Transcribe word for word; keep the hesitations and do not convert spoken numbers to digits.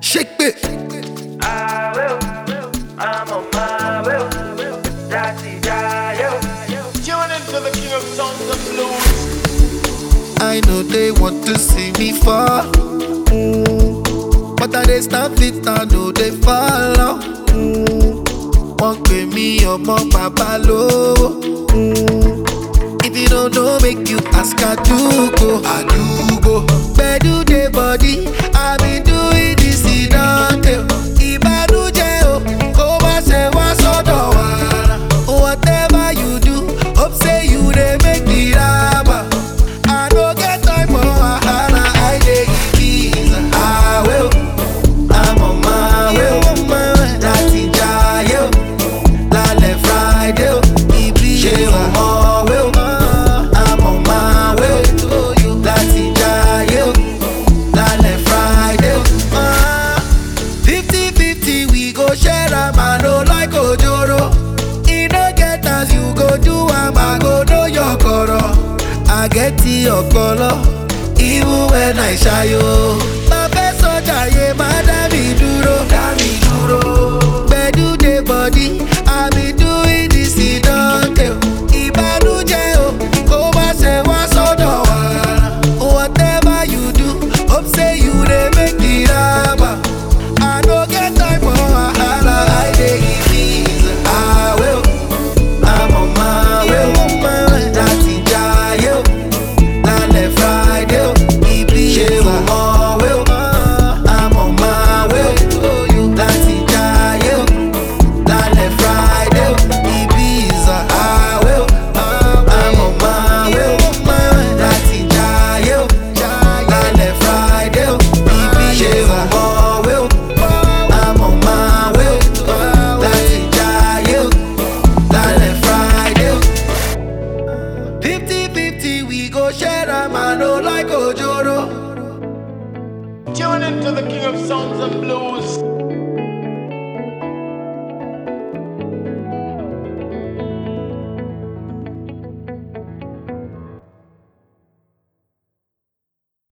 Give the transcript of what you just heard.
Shake it. I will, I'm on my will. That's it, I will. Tune into the king of songs and blues. I know they want to see me fall, mm. but I dey stand fit, I know they follow. Mm. Wọ́n pè mí ọmọ bàbá lówó. Mm. If you don't know, make you ask Adugo. Adugo. Gbedu dey body, I been doing this in Dante. Ìbànújẹ́ o, kó má ṣe wá sọ́dọ̀ wa. Whatever you do, hope say you dey make the raba. I no get time for wahala, I dey give visa. I will, I'm on my way. Láti jayé o, lálẹ́ Friday o, ibi ṣe ọmọ wé o. I'm on my way. Láti jayé o, lálẹ́ Friday o. Fifty fifty we go share am, I no like ojoro. E no get as you go do am, I go know your koro. I get your color, even when I shy yo. My best soldier, yeah, my dami duro, dami duro. Gbedu dey body, I be doing this in Dante. Ìbànújẹ́ o, kó má ṣe wá sọ́dọ̀ wa. Whatever you do, hope say you dey make the raba. I no get time for wahala, I dey give visa. I will, I'm on my way. Láti jayé o, lálẹ́ Friday o, ibi ṣe ọmọ wé o. I'm on my way. Láti jayé o, lálẹ́ Friday o, Ibiza. I will, I'm on my way. Láti jayé o, lálẹ́ Friday o, ibi ṣe ọmọ wé o. I'm on my way. Láti jayé o, lálẹ́ Friday o. Fifty fifty we go share am, I no like ojoro. Tune into the king of songs and blues.